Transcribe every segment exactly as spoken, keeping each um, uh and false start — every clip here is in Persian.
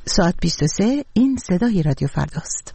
ساعت بیست و سه، این صدای رادیو فرداست.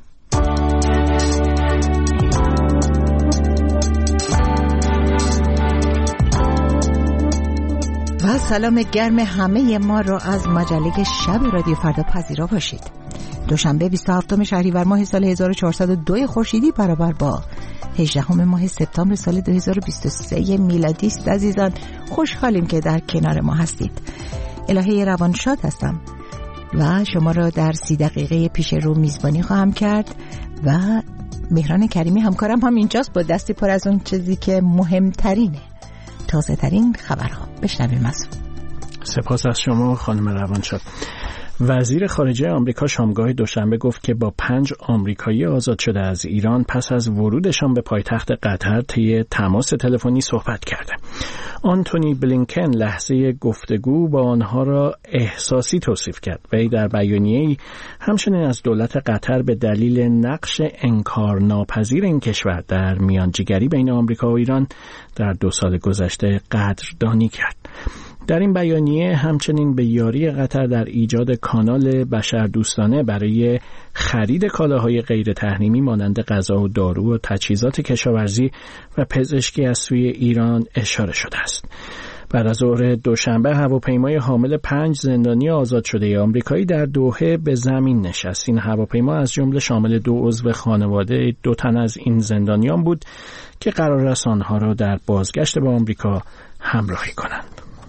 و سلام گرم همه ما رو از مجله شب رادیو فردا پذیرا باشید. دوشنبه بیست و هفتم شهریور ماه سال هزار و چهارصد و دو خورشیدی برابر با هجدهم ماه سپتامبر سال دو هزار و بیست و سه میلادی است. عزیزان خوشحالیم که در کنار ما هستید. الهه روانشاد هستم و شما را در سی دقیقه پیش رو میزبانی خواهم کرد و مهران کریمی همکارم هم اینجاست با دستی پر از اون چیزی که مهمترینه، تازه ترین خبرها. بشنویم از سپاس از شما خانم روانشاد. وزیر خارجه آمریکا شامگاه دوشنبه گفت که با پنج آمریکایی آزاد شده از ایران پس از ورودشان به پایتخت قطر طی تماس تلفنی صحبت کرده. آنتونی بلینکن لحظه گفتگو با آنها را احساسی توصیف کرد. وی در بیانیه‌ای همچنین از دولت قطر به دلیل نقش انکارناپذیر این کشور در میانجیگری بین آمریکا و ایران در دو سال گذشته قدردانی کرد. در این بیانیه همچنین به یاری قطر در ایجاد کانال بشردوستانه برای خرید کالاهای غیر تحریمی مانند غذا و دارو و تجهیزات کشاورزی و پزشکی از سوی ایران اشاره شده است. بعد از ظهر دوشنبه هواپیمای حامل پنج زندانی آزاد شده آمریکایی در دوحه به زمین نشست. این هواپیما از جمله شامل دو عضو خانواده دو تن از این زندانیان بود که قرار است آنها را در بازگشت به آمریکا همراهی کنند.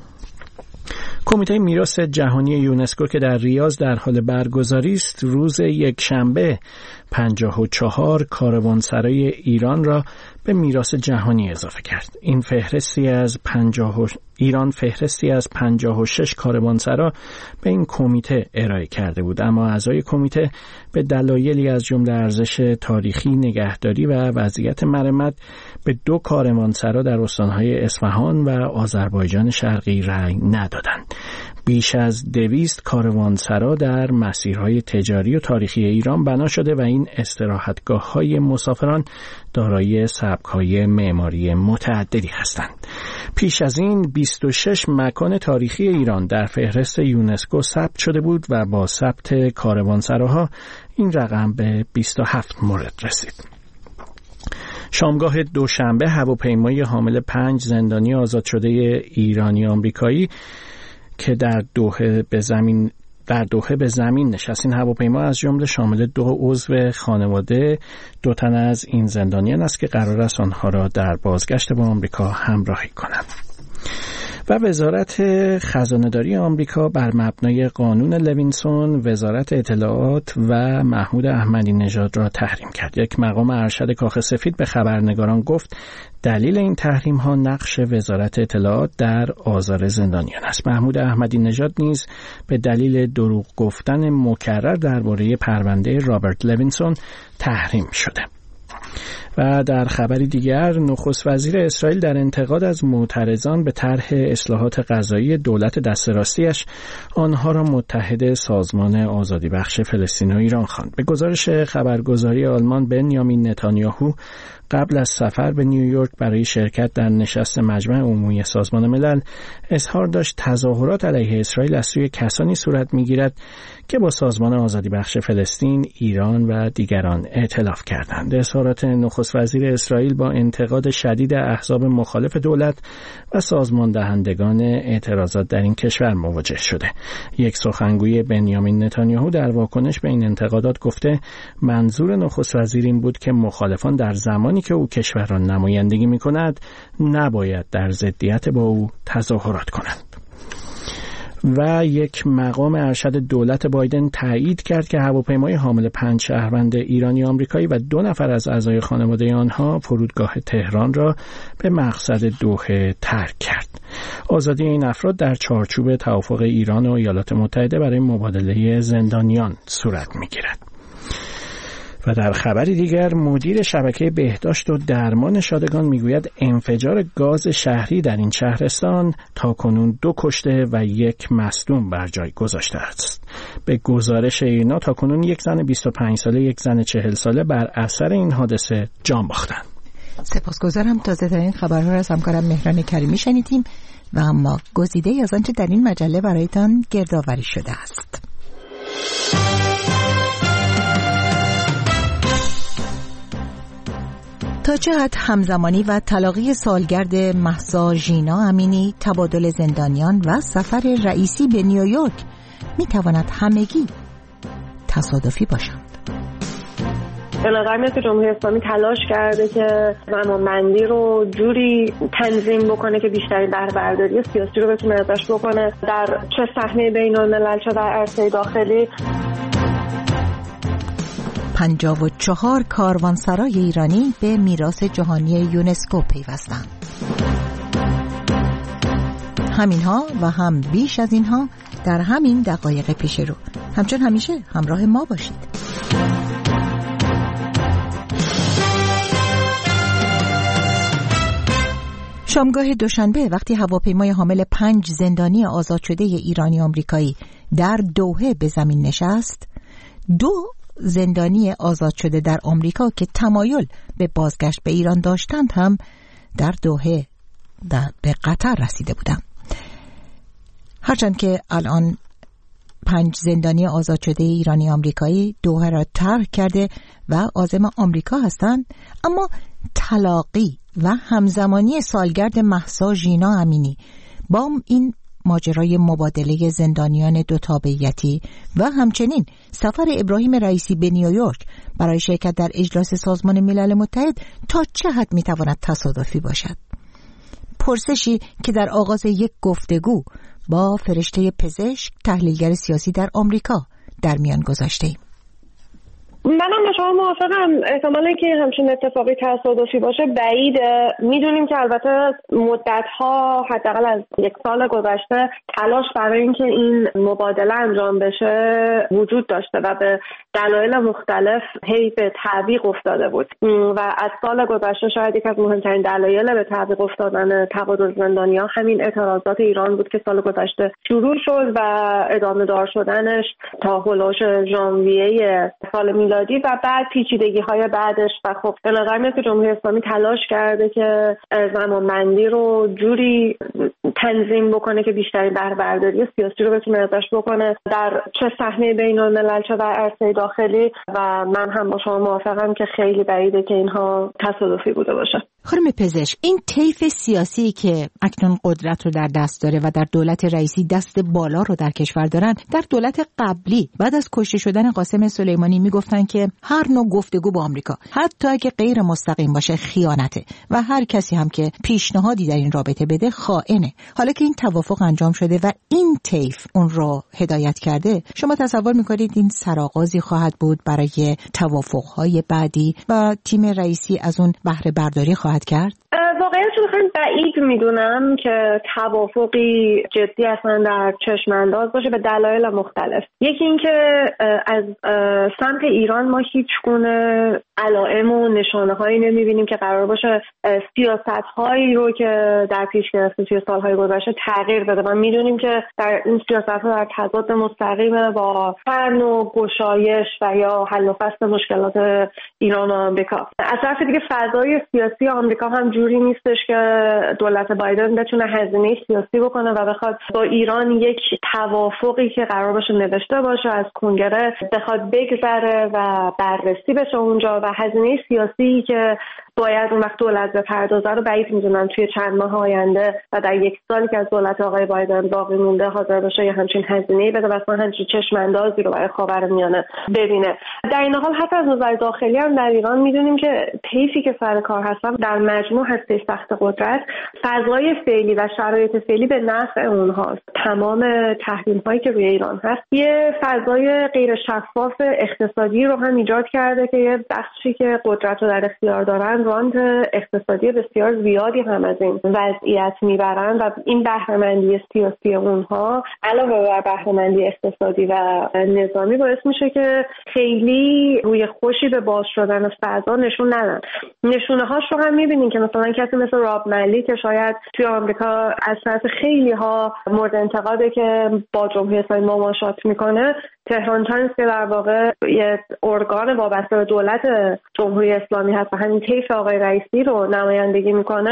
کمیته میراث جهانی یونسکو که در ریاض در حال برگزاری است، روز یکشنبه پنجاه و چهار کاروانسرای ایران را به میراث جهانی اضافه کرد. این فهرستی از پنجاه ایران فهرستی از پنجاه و شش کاروانسرا به این کمیته ارائه کرده بود، اما اعضای کمیته به دلایلی از جمله ارزش تاریخی، نگهداری و وضعیت مرمت به دو کاروانسرا در استانهای اصفهان و آذربایجان شرقی رأی ندادند. بیش از دویست کاروانسرا در مسیرهای تجاری و تاریخی ایران بنا شده و این استراحتگاه‌های مسافران دارای سبک‌های معماری متعددی هستند. پیش از این بیست و شش مکان تاریخی ایران در فهرست یونسکو ثبت شده بود و با ثبت کاروانسراها این رقم به بیست و هفت مورد رسید. شامگاه دوشنبه هواپیمای حامل پنج زندانی آزاد شده ایرانی آمریکایی که در دوحه به زمین در دوحه به زمین نشست. این هواپیما از جمله شامل دو عضو خانواده دو تن از این زندانیان است که قرار است آنها را در بازگشت به آمریکا همراهی کنند. و وزارت خزانه‌داری آمریکا بر مبنای قانون لوینسون وزارت اطلاعات و محمود احمدی نژاد را تحریم کرد. یک مقام ارشد کاخ سفید به خبرنگاران گفت دلیل این تحریم ها نقش وزارت اطلاعات در آزار زندانیان است. محمود احمدی نژاد نیز به دلیل دروغ گفتن مکرر درباره پرونده رابرت لوینسون تحریم شده. و در خبری دیگر نخست وزیر اسرائیل در انتقاد از معترضان به طرح اصلاحات قضایی دولت دست راستی‌اش آنها را متحد سازمان آزادی بخش فلسطین و ایران خواند. به گزارش خبرگزاری آلمان بنیامین نتانیاهو قبل از سفر به نیویورک برای شرکت در نشست مجمع عمومی سازمان ملل اظهار داشت تظاهرات علیه اسرائیل از سوی کسانی صورت می‌گیرد که با سازمان آزادی بخش فلسطین، ایران و دیگران ائتلاف کردند. اظهارات نخست وزیر اسرائیل با انتقاد شدید احزاب مخالف دولت و سازمان دهندگان اعتراضات در این کشور مواجه شده. یک سخنگوی بنیامین نتانیاهو در واکنش به این انتقادات گفته منظور نخست وزیر این بود که مخالفان در زمانی که او کشور را نمایندگی می‌کند نباید در ضدیت با او تظاهرات کنند. و یک مقام ارشد دولت بایدن تایید کرد که هواپیمای حامل پنج شهروند ایرانی آمریکایی و دو نفر از اعضای خانواده آنها فرودگاه تهران را به مقصد دوحه ترک کرد. آزادی این افراد در چارچوب توافق ایران و ایالات متحده برای مبادله زندانیان صورت می‌گیرد. و در خبری دیگر مدیر شبکه بهداشت و درمان شادگان میگوید انفجار گاز شهری در این شهرستان تاکنون دو کشته و یک مصدوم بر جای گذاشته است. به گزارش اینا تاکنون یک زن بیست و پنج ساله یک زن چهل ساله بر اثر این حادثه جان باختند. سپاسگزارم. تازه ترین خبرها را از همکارم مهران کریمی شنیدیم و اما گزیده از آنچه در این مجله برایتان گردآوری شده است. تا چه حد همزمانی و تلاقی سالگرد مهسا ژینا امینی، تبادل زندانیان و سفر رئیسی به نیویورک می تواند همگی تصادفی باشند؟ به نظر میاد که جمهوری اسلامی تلاش کرده که زمانبندی رو جوری تنظیم بکنه که بیشترین بهره برداری سیاسی رو بتونه ازش بکنه، در چه صحنه بین الملل چه در عرصه داخلی. پنجاه و چهار کاروانسرای ایرانی به میراث جهانی یونسکو پیوستند. همینها و هم بیش از اینها در همین دقایق پیش رو. همچون همیشه همراه ما باشید. شامگاه دوشنبه وقتی هواپیمای حامل پنج زندانی آزاد شده ایرانی آمریکایی در دوحه به زمین نشست، دو زندانی آزاد شده در آمریکا که تمایل به بازگشت به ایران داشتند هم در دوحه در به قطر رسیده بودند. هرچند که الان پنج زندانی آزاد شده ایرانی آمریکایی دوحه را ترک کرده و عازم آمریکا هستند، اما تلاقی و همزمانی سالگرد مهسا ژینا امینی با این ماجرای مبادله زندانیان دو تابعیتی و همچنین سفر ابراهیم رئیسی به نیویورک برای شرکت در اجلاس سازمان ملل متحد تا چه حد میتواند تصادفی باشد؟ پرسشی که در آغاز یک گفتگو با فرشته پزشک، تحلیلگر سیاسی در آمریکا در میان گذاشتیم. منم با شما موافقم. احتمالاً که همچین اتفاقی تصادفی باشه بعیده. میدونیم که البته مدت‌ها حداقل از یک سال گذشته تلاش برای اینکه این مبادله انجام بشه وجود داشته و به دلایل مختلف هی به تعویق افتاده بود و از سال گذشته شاید یک از مهمترین دلایل به تعویق افتادن تبادل زندانیان همین اعتراضات ایران بود که سال گذشته شروع شد و ادامه دار شدنش تا هولوش ژانویه سال میلادی و بعد پیچیدگی‌های بعدش. و خب به نظر میاد که جمهوری اسلامی تلاش کرده که زمانبندی رو جوری تنظیم بکنه که بیشترین بهره برداری سیاسی رو بتونه ازش بکنه، در چه صحنه بین الملل چه در عرصه داخلی. و من هم با شما موافقم که خیلی بعیده که اینها تصادفی بوده باشه. خانم پزشک، این طیف سیاسی که اکنون قدرت رو در دست داره و در دولت رئیسی دست بالا رو در کشور دارن، در دولت قبلی بعد از کشته شدن قاسم سلیمانی میگفتن که هر نوع گفتگو با آمریکا حتی اگه غیر مستقیم باشه خیانته و هر کسی هم که پیشنهادی در این رابطه بده خائنه. حالا که این توافق انجام شده و این طیف اون رو هدایت کرده، شما تصور میکنید این سرآغازی خواهد بود برای توافق‌های بعدی و تیم رئیسی از اون بهره برداری خواهد کرد؟ واقعیت رو خیلی بعید میدونم که توافقی جدی اصلا در چشم انداز باشه به دلایل مختلف. یکی این که از سمت ایران ما هیچ گونه علائم و نشانه هایی نمیبینیم که قرار باشه سیاست هایی رو که در پیش گرفته توی سالهای گذشته تغییر بده. و میدونیم که در این سیاست ها در تضاد مستقیم با فن و گشایش و یا حل و فصل مشکلات ایران و آمریکا. از طرف دیگه فضای سیاسی آمریکا هم جوری نیستش که دولت بایدن بتونه هزینه سیاسی بکنه و بخواد با ایران یک توافقی که قرار باشه نوشته باشه از کنگره بخواد بگذره و بررسی بشه اونجا و هزینه سیاسی که باید اون وقت دولت بپردازه رو بعید میدونم توی چند ماه آینده و در یک سالی که از دولت آقای بایدن باقی مونده حاضر باشه یه همچین هزینه‌ای بده و اصلا همچین چشم اندازی رو برای خاورمیانه ببینه. در این حال حتی از نظر داخلی هم در ایران میدونیم که طیفی که سر کار هستن در مجموع هسته سخت قدرت فضای فعلی و شرایط فعلی به نفع اونهاست. تمام تحریم‌هایی که روی ایران هست یه فضای غیر شفاف اقتصادی رو هم ایجاد کرده که یه بخشی که قدرت رو در اختیار دارن رانت اقتصادی بسیار زیادی هم از این وضعیت میبرن و این بهره‌مندی سیاسی اونها علاوه بر بهره‌مندی اقتصادی و نظامی باعث میشه که خیلی روی خوشی به باز شدن فضا نشون ندن. نشونه هاش رو هم میبینین که مثلا کسی مثل راب ملی که شاید توی آمریکا از طرف خیلی ها مورد انتقاده که با جمهوری اسلامی مماشات میکنه، تهران تایمز که در واقع یه ارگان وابسته به دولت جمهوری اسلامی هست و همین طیف آقای رئیسی رو نمایندگی میکنه،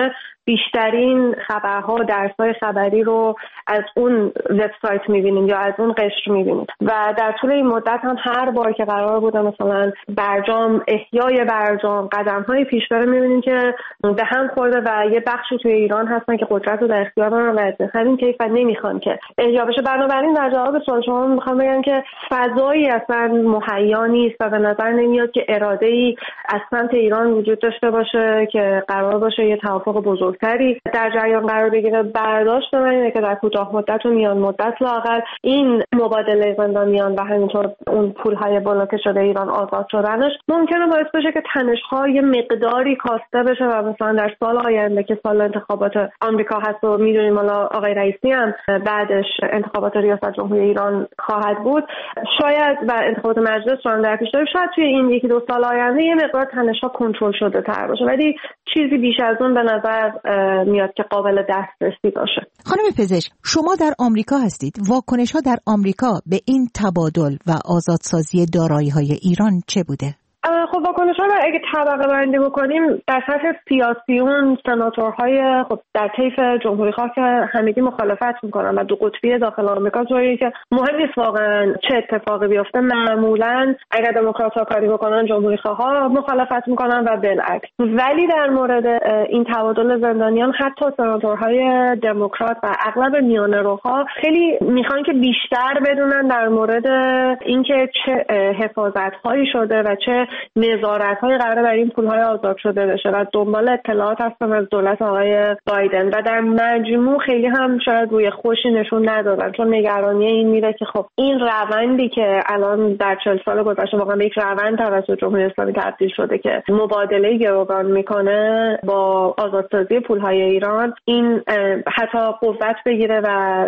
بیشترین خبرها درس‌های خبری رو از اون وبسایت می‌بینیم یا از اون قشر می‌بینیم و در طول این مدت هم هر بار که قرار بوده مثلا برجام احیای برجام قدم‌های پیش بره می‌بینیم که به هم خورده و یه بخشی توی ایران هستن که قدرت رو در اختیار دارن و از همین کیف نمی‌خوان که احیا بشه. بنابراین در جواب سوال شما می‌خوام بگم که فضایی اصلا مهیا نیست و به نظر نمیاد که اراده‌ای از سمت ایران وجود داشته باشه که قرار باشه یه توافق بزرگتری در جریان قرار بگیره. برداشت من اینه که در کوتاه مدت و میان مدت لااقل این مبادله زندانیان و همینطور اون پول‌های بلوکه شده ایران آزاد شدنش ممکنه باعث بشه که تنش‌ها یه مقداری کاسته بشه و مثلا در سال آینده که سال انتخابات آمریکا هست و می‌دونیم حالا آقای رئیسی هم بعدش انتخابات ریاست جمهوری ایران خواهد بود، شاید و انتخابات مجلس رو در پیش داریم، شاید توی این یکی دو سال آینده یه مقدار تنش‌ها کنترل شده تر باشه، ولی چیزی بیش از اون به نظر میاد که قابل دسترسی باشه. خانم پزشک، شما در آمریکا هستید. واکنش‌ها در آمریکا به این تبادل و آزادسازی دارایی‌های ایران چه بوده؟ خب واکنش‌ها رو اگه طبقه بندی بکنیم در سطح سیاسیون سناتورهای خب در طیف جمهوری‌خواه که همگی مخالفت میکنن و دو قطبی داخل آمریکا طوریه که مهم نیست واقعا چه اتفاقی بیفته، معمولا اگر دموکرات‌ها کاری بکنن جمهوری‌خواها مخالفت میکنن و بالعکس. ولی در مورد این تبادل زندانیان حتی سناتورهای دموکرات و اغلب میانه‌روها خیلی میخوان که بیشتر بدونن در مورد اینکه چه حفاظت‌هایی شده و چه نظارت‌های قراره بر این پول‌های آزاد شده بشه و دنبال اطلاعات هستن از دولت آقای بایدن و در مجموع خیلی هم شاید روی خوشی نشون ندادن، چون نگرانی این میره که خب این روندی که الان در چهل سال گذشته واقعا به یک روند توسط جمهوری اسلامی تبدیل شده که مبادله گروگان میکنه با آزادسازی پول‌های ایران، این حتی قوت بگیره و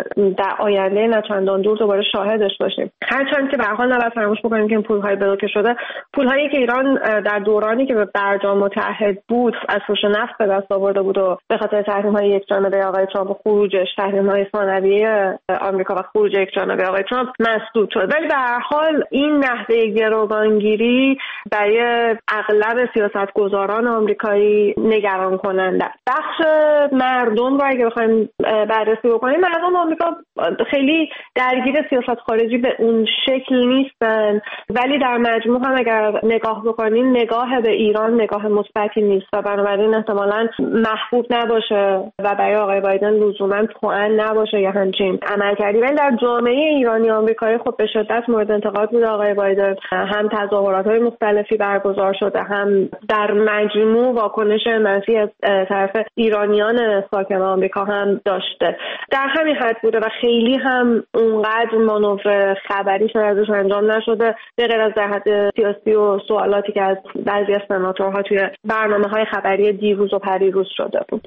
در آینده نه چندان دور دوباره شاهدش باشیم. هرچند که به هر حال نباید فراموش بکنیم که این پول‌های بلوکه شده پول‌هایی که ایران در دورانی که به برجام متحد بود از فروش نفت به دست آورده بود و به خاطر تحریم‌های یکجانبه آقای ترامپ و خروجش، تحریم‌های ثانویه آمریکا و خروج یکجانبه آقای ترامپ مسدود شد. ولی به هر حال این نحوه گروگانگیری برای اغلب سیاستگزاران آمریکایی نگران کننده. بخش مردم رو اگه بخوایم بررسی بکنیم، مردم آمریکا خیلی درگیر سیاست خارجی به اون شکل نیستن، ولی در مجموع هم اگر نگاه بکنیم نگاه به ایران نگاه مثبتی نیست و بنابراین احتمالاً محبوب نباشه و برای آقای بایدن لزوماً توأن نباشه یا همچین عمل کردی. ولی در جامعه ایرانی آمریکایی خب به شدت مورد انتقاد بود آقای بایدن، هم تظاهرات‌های مختلفی برگزار شده، هم در مجموع واکنش منفی از طرف ایرانیان ساکن آمریکا هم داشته. در همین حد بوده و خیلی هم اونقدر مانور خبری ازش انجام نشده به غیر از در حد سیاسی و سوالاتی که از بعضی از سناتورها توی برنامه‌های خبری دیروز و پریروز شده بود.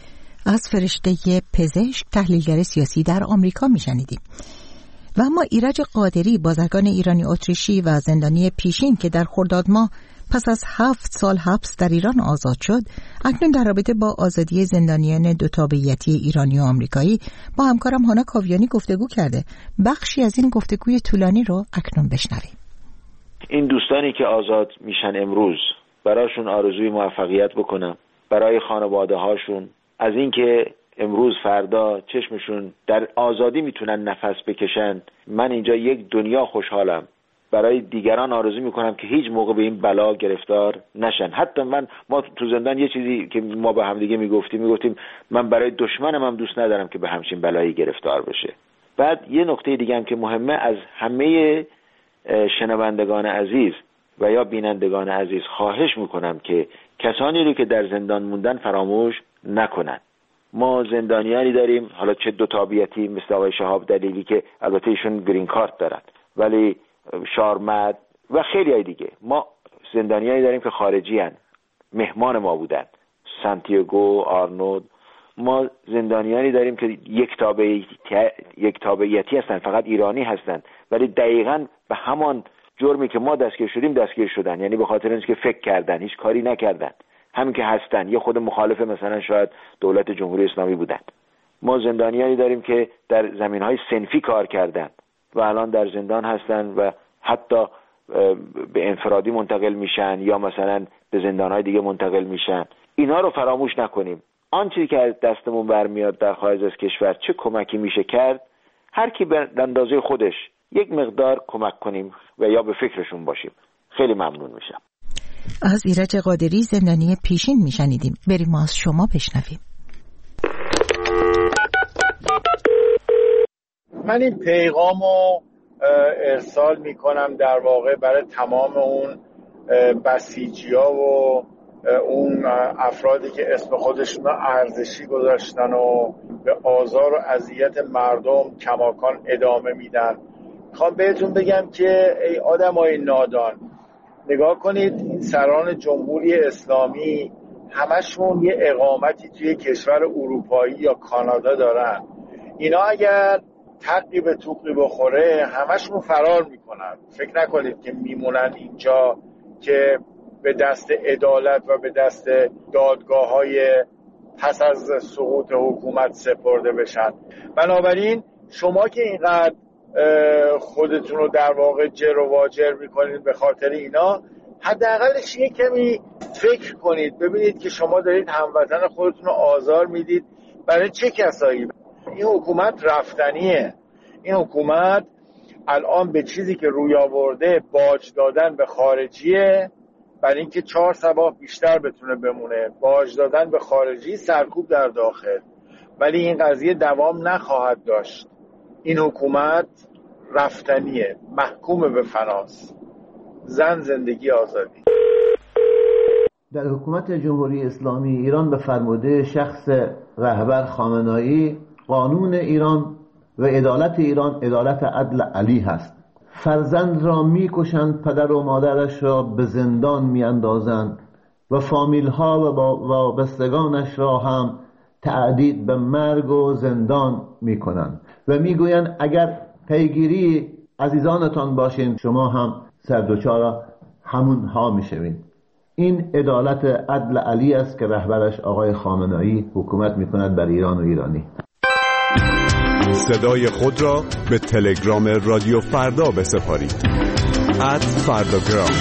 از فرشته پزشک تحلیلگر سیاسی در آمریکا میشنیدیم. و اما ایرج قادری، بازرگان ایرانی اتریشی و زندانی پیشین که در خرداد ماه پس از هفت سال حبس در ایران آزاد شد، اکنون در رابطه با آزادی زندانیان دو تابعیتی ایرانی و آمریکایی با همکارم هانا کاویانی گفتگو کرده. بخشی از این گفتگوی طولانی رو اکنون بشنویم. این دوستانی که آزاد میشن امروز، براشون آرزوی موفقیت بکنم، برای خانواده هاشون، از اینکه امروز فردا چشمشون در آزادی میتونن نفس بکشن. من اینجا یک دنیا خوشحالم. برای دیگران آرزو میکنم که هیچ موقع به این بلا گرفتار نشن. حتی من ما تو زندان یه چیزی که ما با هم دیگه میگفتیم میگفتیم من برای دشمنم هم دوست ندارم که به همچین بلایی گرفتار بشه. بعد یه نکته دیگه هم که مهمه، از همه شنوندگان عزیز و یا بینندگان عزیز خواهش میکنم که کسانی رو که در زندان موندن فراموش نکنن. ما زندانیانی داریم، حالا چه دو تابعیتی مثل آقای شهاب دلیلی که البته ایشون گرین کارت دارن، ولی شارمد و خیلی های دیگه. ما زندانیانی داریم که خارجی هن، مهمان ما بودن، سانتیاگو، آرنولد. ما زندانیانی داریم که یک تابعیتی یک تابعیتی هستن، فقط ایرانی هستن، ولی دقیقاً به همان جرمی که ما دستگیر شدیم دستگیر شدن، یعنی به خاطر اینکه فکر کردن، هیچ کاری نکردن، همین که هستن، یه خود مخالف مثلا شاید دولت جمهوری اسلامی بودن. ما زندانیانی داریم که در زمینهای صنفی کار کردن و الان در زندان هستن و حتی به انفرادی منتقل میشن یا مثلا به زندانهای دیگه منتقل میشن. اینا رو فراموش نکنیم. آن چیزی که از دستمون برمیاد در خارج از کشور چه کمکی میشه کرد، هر کی به اندازه خودش یک مقدار کمک کنیم و یا به فکرشون باشیم. خیلی ممنون میشم. از ایرج قادری زندانی پیشین میشنیدیم. بریم ما از شما بشنویم. من این پیغامو ارسال میکنم در واقع برای تمام اون بسیجی‌ها و اون افرادی که اسم خودشون رو ارزشی گذاشتن و به آزار و اذیت مردم کماکان ادامه میدن. میخوام بهتون بگم که ای آدمای نادان، نگاه کنید این سران جمهوری اسلامی همشون یه اقامتی توی کشور اروپایی یا کانادا دارن. اینا اگر تقی به توقی بخوره همشون فرار میکنن. فکر نکنید که میمونن اینجا که به دست عدالت و به دست دادگاه‌های پس از سقوط حکومت سپرده بشن. بنابراین شما که اینقدر خودتون رو در واقع جر و واجر میکنید به خاطر اینا، حداقلش یه کمی فکر کنید ببینید که شما دارید هموطن خودتون رو آزار میدید برای چه کسایی. این حکومت رفتنیه. این حکومت الان به چیزی که روی آورده باج دادن به خارجیه برای اینکه چهار صباح بیشتر بتونه بمونه، باج دادن به خارجی، سرکوب در داخل. ولی این قضیه دوام نخواهد داشت. این حکومت رفتنیه، محکوم به فناست. زن، زندگی، آزادی. در حکومت جمهوری اسلامی ایران به فرموده شخص رهبر خامنه‌ای، قانون ایران و عدالت ایران عدالت عدل علی هست. فرزند را میکشند، پدر و مادرش را به زندان میاندازند و فامیل ها و وابستگانش را هم تعدید به مرگ و زندان میکنند و میگویند اگر پیگیری عزیزانتان باشین شما هم سردوچار همون ها میشوین. این عدالت عدل علی است که رهبرش آقای خامنه‌ای حکومت میکند بر ایران و ایرانی. صدای خود را به تلگرام رادیو فردا بسپارید. ات فرداگرام.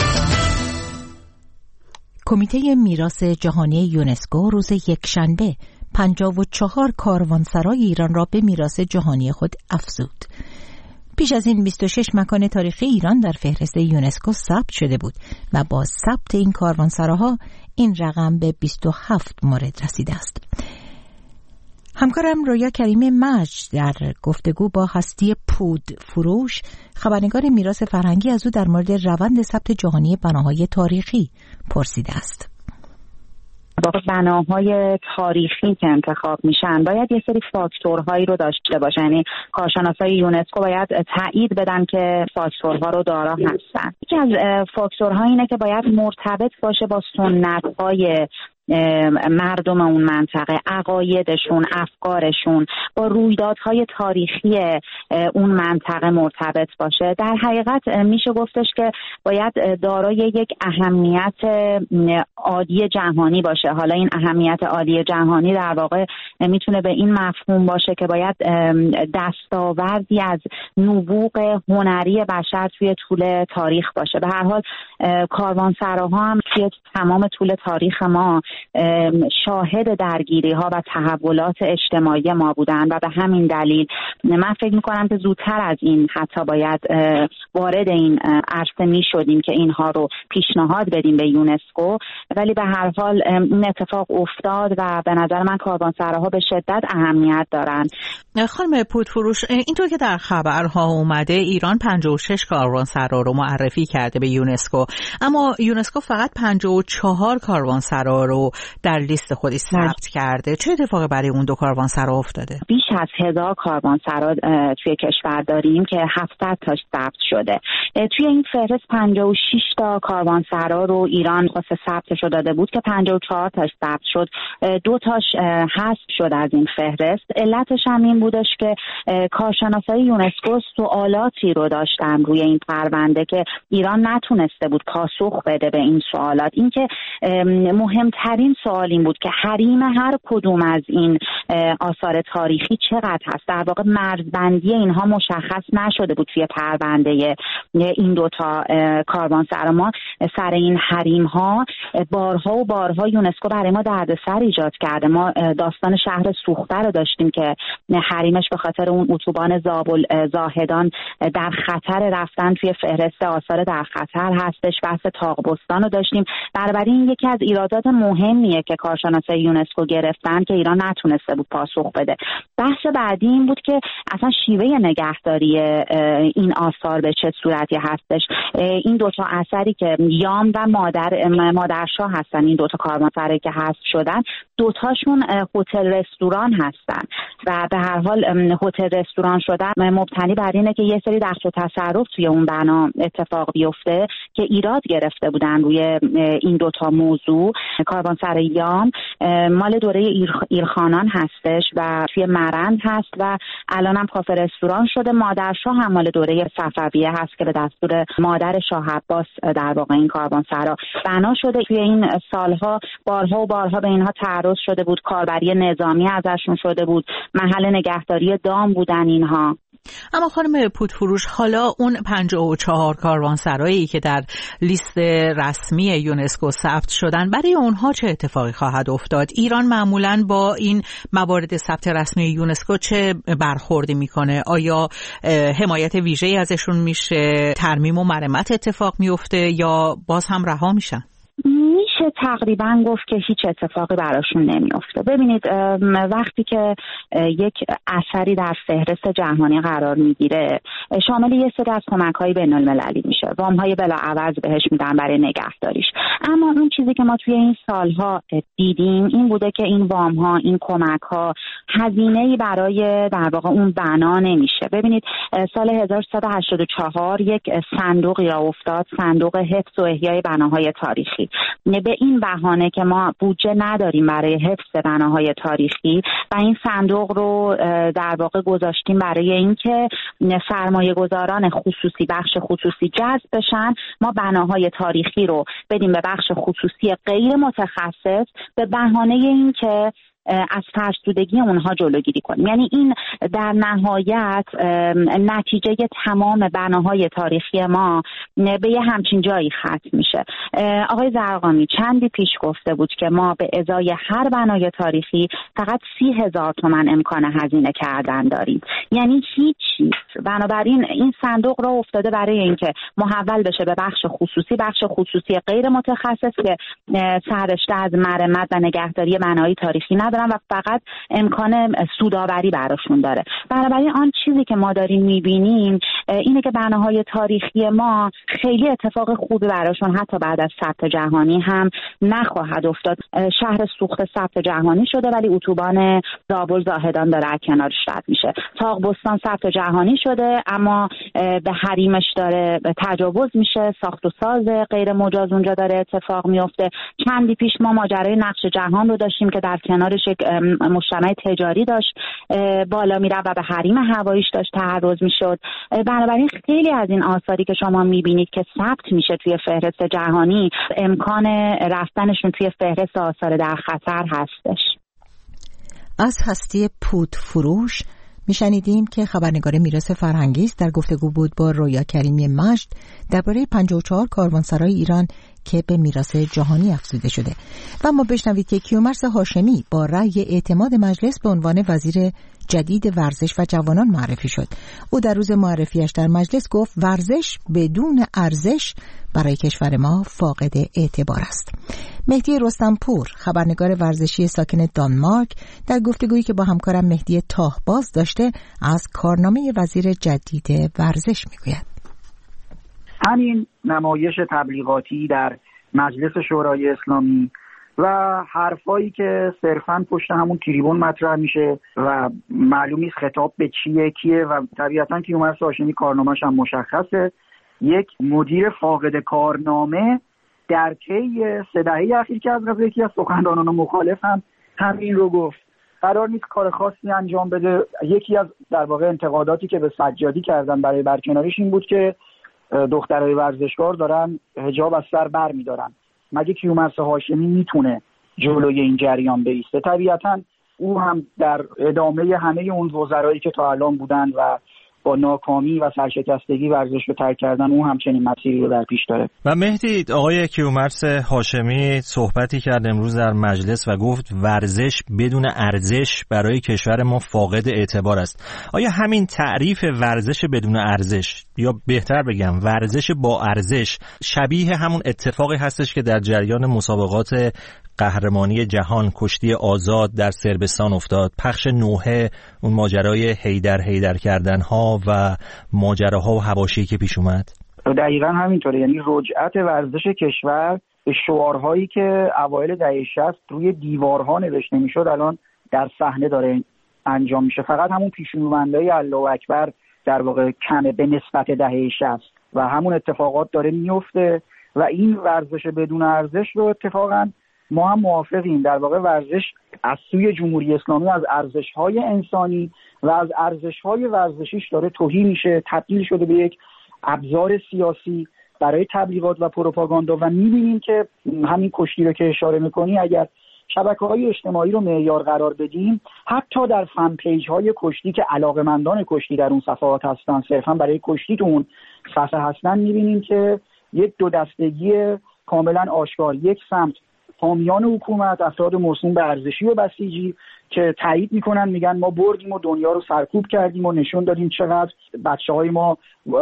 کمیته میراث جهانی یونسکو روز یکشنبه پنجاه و چهار کاروانسرای ایران را به میراث جهانی خود افزود. پیش از این بیست و شش مکان تاریخی ایران در فهرست یونسکو ثبت شده بود و با ثبت این کاروانسراها این رقم به بیست و هفت مورد رسیده است. همکارم رویا کریم مجد در گفتگو با هستی پود فروش، خبرنگار میراث فرهنگی، از او در مورد روند ثبت جهانی بناهای تاریخی پرسیده است. بناهای تاریخی که انتخاب میشن باید یه سری فاکتورهایی رو داشته باشن، یعنی کارشناسای یونسکو باید تایید بدن که فاکتورها رو دارا هستن. یکی از فاکتورها اینه که باید مرتبط باشه با سنت‌های مردم اون منطقه، عقایدشون، افکارشون، با رویدادهای تاریخی اون منطقه مرتبط باشه. در حقیقت میشه گفتش که باید دارای یک اهمیت عالی جهانی باشه. حالا این اهمیت عالی جهانی در واقع میتونه به این مفهوم باشه که باید دستاوردی از نبوغ هنری بشر توی طول تاریخ باشه. به هر حال کاروانسراها هم توی تمام طول تاریخ ما شاهد درگیری ها و تحولات اجتماعی ما بودن و به همین دلیل من فکر میکنم که زودتر از این حتی باید وارد این عرصه می شدیم که اینها رو پیشنهاد بدیم به یونسکو. ولی به هر حال این اتفاق افتاد و به نظر من کاروانسراها به شدت اهمیت دارن. خانم پودفروش، اینطور که در خبرها اومده ایران پنجاه و شش کاروانسرا رو معرفی کرده به یونسکو، اما یونسکو فقط پنجاه و چهار کاروانسرا رو در لیست خودش ثبت کرده. چه اتفاقی برای اون دو کاروانسرا افتاده؟ بیش از هزار کاروانسرا توی کشور داریم که هفتصد تاش ثبت شده. توی این فهرست پنجاه و شش تا کاروانسرا رو ایران واسه ثبتش رو داده بود که پنجاه و چهار تاش ثبت شد، دو تاش حذف شد از این فهرست. علتش هم این بودش که کارشناسای یونسکو سوالاتی رو داشتن روی این پرونده که ایران نتونسته بود پاسخ بده به این سوالات. اینکه مهمترین سوال این بود که حریم هر کدوم از این آثار تاریخی چقدر هست. در واقع مرزبندی اینها مشخص نشده بود توی پرونده این دوتا کاروانسرا. ما سر این حریم ها بارها و بارها یونسکو برای ما دردسر ایجاد کرده. ما داستان شهر سوخته رو داشتیم که حریمش به خاطر اون اتوبان زابل زاهدان در خطر رفتن توی فهرست آثار در خطر هستش. بحث طاق‌بستان رو داشتیم. بنابراین یکی از ایرادات مهمیه که کارشناسای یونسکو گرفتن که ایران نتونسته بود پاسخ بده. بحث بعدی این بود که اصلا شیوه نگهداری این آثار به چه صورتی هستش. این دوتا اثری که یام و مادر مادرشاه هستن، این دوتا کاروانسرایی که حذف شدن، دوتاشون هتل رستوران هستن و به هر حال هتل رستوران شدن مبتنی بر اینه که یه سری دخل و تصرف توی اون بنا اتفاق بیفته که ایراد گرفته بودن روی این دوتا موضوع. کاروانسرای یام مال دوره ایلخانان هستش و توی مرند هست و الان هم کافه رستوران شده. مادرشاه هم مال دوره صفویه هست که به دستور مادر شاه عباس در واقع این کاروانسرا بنا شده. توی این سالها بارها و بارها به اینها تعرض شده بود، کاربری نظامی ازشون شده بود، محل نگهداری دام بودن اینها. اما خانم پودفروش، حالا اون پنجاه و چهار کاروانسرایی که در لیست رسمی یونسکو ثبت شدن، برای اونها چه اتفاقی خواهد افتاد؟ ایران معمولاً با این موارد ثبت رسمی یونسکو چه برخوردی میکنه؟ آیا حمایت ویژه‌ای ازشون میشه، ترمیم و مرمت اتفاق میفته یا باز هم رها میشن؟ میشه تقریبا گفت که هیچ اتفاقی براشون نمیفته. ببینید وقتی که یک اثری در فهرست جهانی قرار میگیره شامل یه سری از کمک‌های بین‌المللی میشه، وام‌های بلاعوض بهش میدن برای نگهداریش. اما اون چیزی که ما توی این سالها دیدیم این بوده که این وام‌ها، این کمک‌ها هزینه‌ای برای در واقع اون بنا نمیشه. ببینید سال هزار و سیصد و هشتاد و چهار یک صندوقی را افتاد، صندوق حفظ و احیای بناهای تاریخی. به این بهانه که ما بودجه نداریم برای حفظ بناهای تاریخی و این صندوق رو در واقع گذاشتیم برای اینکه سرمایه گذاران خصوصی، بخش خصوصی جذب بشن، ما بناهای تاریخی رو بدیم به بخش خصوصی غیر متخصص به بهانه اینکه از فرسودگی اونها جلوگیری کنیم. یعنی این در نهایت نتیجه تمام بناهای تاریخی ما به یه همچین جایی ختم میشه. آقای زرقامی چندی پیش گفته بود که ما به ازای هر بنای تاریخی فقط سی هزار تومن امکان هزینه کردن داریم، یعنی هیچ چیز. بنابراین این صندوق را افتاده برای اینکه محول بشه به بخش خصوصی، بخش خصوصی غیر متخصص که سررشته از مرمت و نگهداری بنای تاریخی ندارن و فقط امکان سودآوری براشون داره. بنابراین آن چیزی که ما داریم میبینیم اینه که بناهای تاریخی ما خیلی اتفاق خوبی براشون حتی بعد از ثبت جهانی هم نخواهد افتاد. شهر سوخته ثبت جهانی شده ولی اتوبان زابل زاهدان داره از کنارش رد میشه. طاق‌بستان ثبت جهانی شده اما به حریمش داره تجاوز میشه، ساخت و ساز غیر مجاز اونجا داره اتفاق میفته. چندی پیش ما ماجرای نقش جهان رو داشتیم که در کنارش مجتمع تجاری داشت بالا میره و به حریم هواییش داشت تعرض میشد. بنابراین خیلی از این آثاری که شما میبینید که ثبت میشه توی فهرست جهانی امکان رفتنشون توی فهرست آثار در خطر هستش. از هستی پودفروش میشنیدیم که خبرنگار میراث فرهنگی است در گفتگو بود با رویا کریمی مجد درباره پنجاه و چهار کاروانسرای ایران که به میراث جهانی افزوده شده. و ما بشنوید که کیومرث هاشمی با رأی اعتماد مجلس به عنوان وزیر جدید ورزش و جوانان معرفی شد. او در روز معرفیش در مجلس گفت ورزش بدون ارزش برای کشور ما فاقد اعتبار است. مهدی رستمپور خبرنگار ورزشی ساکن دانمارک در گفتگویی که با همکارم مهدی تاهباز داشته از کارنامه وزیر جدید ورزش میگوید. همین نمایش تبلیغاتی در مجلس شورای اسلامی و حرفایی که صرفاً پشت همون تریبون مطرح میشه و معلوم نیست خطاب به چیه کیه و طبیعتاً کیومرث هاشمی کارنامه‌اش هم مشخصه. یک مدیر فاقد کارنامه در طی سه دهه اخیر که از قبل یکی از سخنرانان مخالف هم همین رو گفت. قرار نیست کار خاصی انجام بده. یکی از در واقع انتقاداتی که به سجادی کردن برای برکناریش این بود که دخترای ورزشکار دارن حجاب از سر بر میدارن. مگه کیومرث هاشمی میتونه جلوی این جریان بایسته؟ طبیعتاً او هم در ادامه همه اون وزرایی که تا الان بودن و با ناکامی و سرشکستگی ورزش رو ترک کردن، اون همچنین مسیری رو در پیش داره. و مهدی، آقای کیومرث هاشمی صحبتی کرد امروز در مجلس و گفت ورزش بدون ارزش برای کشور ما فاقد اعتبار است. آیا همین تعریف ورزش بدون ارزش، یا بهتر بگم ورزش با ارزش، شبیه همون اتفاقی هستش که در جریان مسابقات قهرمانی جهان کشتی آزاد در صربستان افتاد، پخش نوحه، اون ماجرای هیدر هیدر کردن ها و ماجراها و حواشی که پیش اومد؟ دقیقاً همینطوره. یعنی رجعت ورزش کشور به شعارهایی که اوایل دهه شصت روی دیوارها نوشته میشد الان در صحنه داره انجام میشه. فقط همون پیشونوندهای الله اکبر در واقع کمه به نسبت دهه شصت و همون اتفاقات داره میفته و این ورزش بدون ارزش رو اتفاقاً ما هم موافقیم. در واقع ورزش از سوی جمهوری اسلامی از ارزش‌های انسانی و از ارزش‌های ورزشیش داره تهی میشه، تبدیل شده به یک ابزار سیاسی برای تبلیغات و پروپاگاندا و می‌بینیم که همین کشتی رو که اشاره می‌کنی اگر شبکه‌های اجتماعی رو معیار قرار بدیم، حتی در فن پیج‌های کشتی که علاقه‌مندان کشتی در اون صفحات هستن، صرفاً برای کشتی تو اون صفحه هستن، می‌بینیم که یک دو دستگی کاملا آشکار، یک سمت حامیان حکومت، افراد موسوم به ارزشی و بسیجی که تایید میکنن، میگن ما بردیم و دنیا رو سرکوب کردیم و نشون دادیم چقدر بچه‌های ما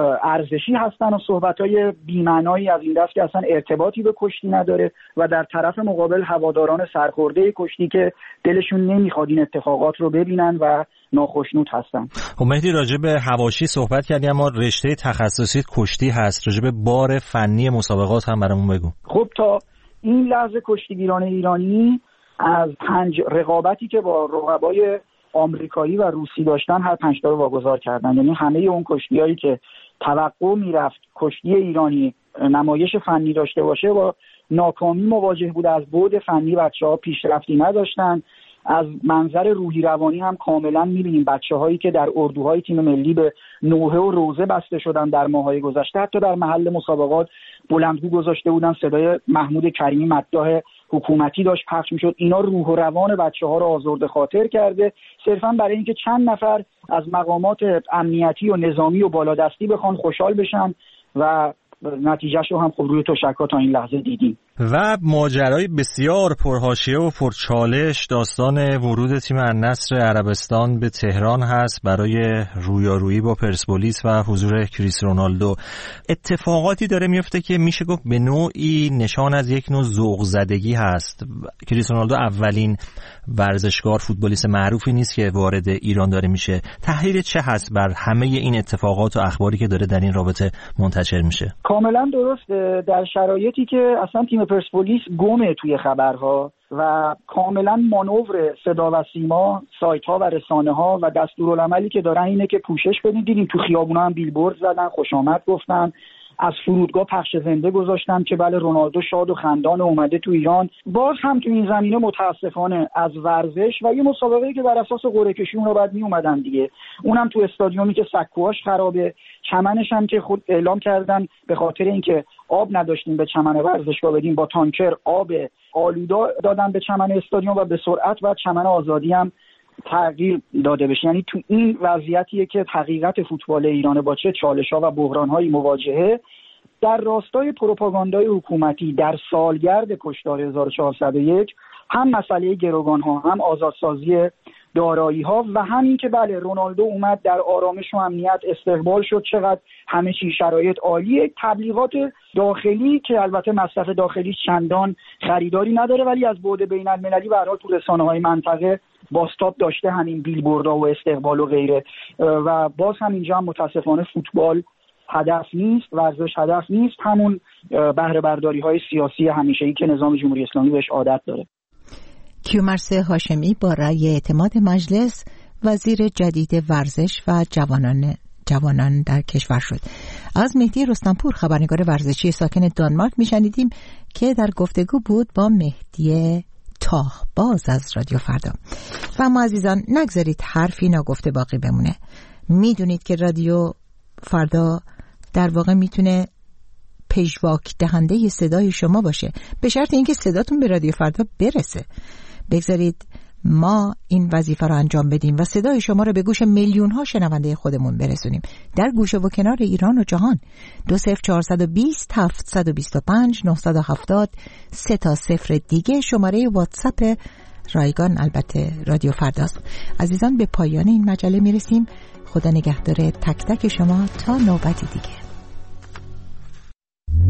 ارزشی هستن و صحبت‌های بی‌معنایی از این دست که اصلا ارتباطی به کشتی نداره و در طرف مقابل هواداران سرخورده کشتی که دلشون نمیخواد این اتفاقات رو ببینن و ناخشنود هستن. خب مهدی، راجع به حواشی صحبت کردیم، اما رشته تخصصی کشتی هست، راجع به بار فنی مسابقات هم برامون بگو. خب تا این لحظه کشتیگیران ایرانی از پنج رقابتی که با رقبای آمریکایی و روسی داشتن هر پنج تا رو واگذار کردن. یعنی همه اون کشتیایی که توقع میرفت کشتی ایرانی نمایش فنی داشته باشه با ناکامی مواجه بود. از بعد فنی بچه‌ها پیشرفتی نداشتن. از منظر روحی روانی هم کاملا می‌بینیم بچه‌هایی که در اردوهای تیم ملی به نوحه و روزه بسته شدن در ماه‌های گذشته، حتی در محل مسابقات بلندگو گذاشته بودن، صدای محمود کریمی مداح حکومتی داشت پخش می‌شد. اینا روح و روان بچه‌ها رو آزرده خاطر کرده، صرفاً برای اینکه چند نفر از مقامات امنیتی و نظامی و بالادستی بخوان خوشحال بشن و نتیجهش رو هم خب روی تشک‌ها تا این لحظه دیدیم. و ماجرای بسیار پرحاشیه و پرچالش داستان ورود تیم النصر عربستان به تهران هست برای رویارویی با پرسپولیس و حضور کریس رونالدو. اتفاقاتی داره میفته که میشه گفت به نوعی نشان از یک نوع ذوق زدگی هست. کریس رونالدو اولین ورزشکار فوتبالیست معروفی نیست که وارد ایران داره میشه. تحلیل چه هست بر همه این اتفاقات و اخباری که داره در این رابطه منتشر میشه؟ کاملا درسته. در شرایطی که اصلا تیم پرسپولیس گمه توی خبرها و کاملا مانور صدا و سیما، سایت ها و رسانه ها و دستورالعملی که دارن اینه که پوشش بدین. دیدیم تو خیابونا هم بیلبورد زدن، خوش آمد گفتن، از فرودگاه پخش زنده گذاشتن که بله رونالدو شاد و خندان اومده تو ایران. باز هم تو این زمینه متاسفانه از ورزش و یه مسابقه‌ای که بر اساس قرعه کشی اون رو بعد می اومدن دیگه، اونم تو استادیومی که سکوهاش خرابه، چمنش هم که خود اعلام کردن به خاطر اینکه آب نداشتیم به چمن ورزشگاه بدیم، با تانکر آب آلوده دادن به چمن استادیوم و به سرعت بعد چمن آزادی هم تغییر داده بشه. یعنی تو این وضعیتیه که حقیقت فوتبال ایران با چه چالش‌ها و بحران‌هایی مواجهه. در راستای پروپاگاندای حکومتی در سالگرد کشتار هزار و چهارصد و یک هم مسئله گروگان‌ها، هم آزادسازی دارایی‌ها و همین که بله رونالدو اومد در آرامش و امنیت استقبال شد، چقدر همه چی شرایط عالیه. تبلیغات داخلی که البته مصرف داخلی چندان خریداری نداره ولی از بعد بین‌المللی به هر حال تو رسانه‌های منطقه بازتاب داشته، همین بیلبوردها و استقبال و غیره. و باز هم اینجا هم متاسفانه فوتبال هدف نیست، ورزش هدف نیست، همون بهره برداری های سیاسی همیشه‌ای که نظام جمهوری اسلامی بهش عادت داره. کیومرث هاشمی با رأی اعتماد مجلس وزیر جدید ورزش و جوانان جوانان در کشور شد. از مهدی رستمپور خبرنگار ورزشی ساکن دانمارک میشنیدیم که در گفتگو بود با مهدی تاه باز از رادیو فردا. و ما عزیزان نگذارید حرفی نگفته باقی بمونه. میدونید که رادیو فردا در واقع میتونه پژواک دهنده ی صدای شما باشه، به شرط اینکه صداتون به رادیو فردا برسه. بگذارید ما این وظیفه رو انجام بدیم و صدای شما رو به گوش میلیون ها شنونده خودمون برسونیم در گوشه و کنار ایران و جهان. دو صفر چهارصد و بیست هفتصد و بیست و پنج نهصد و هفتاد سه تا صفر دیگه شماره واتساپ رایگان البته رادیو فرداست. عزیزان به پایان این مجله میرسیم. خدا نگهدار تک تک شما تا نوبتی دیگه.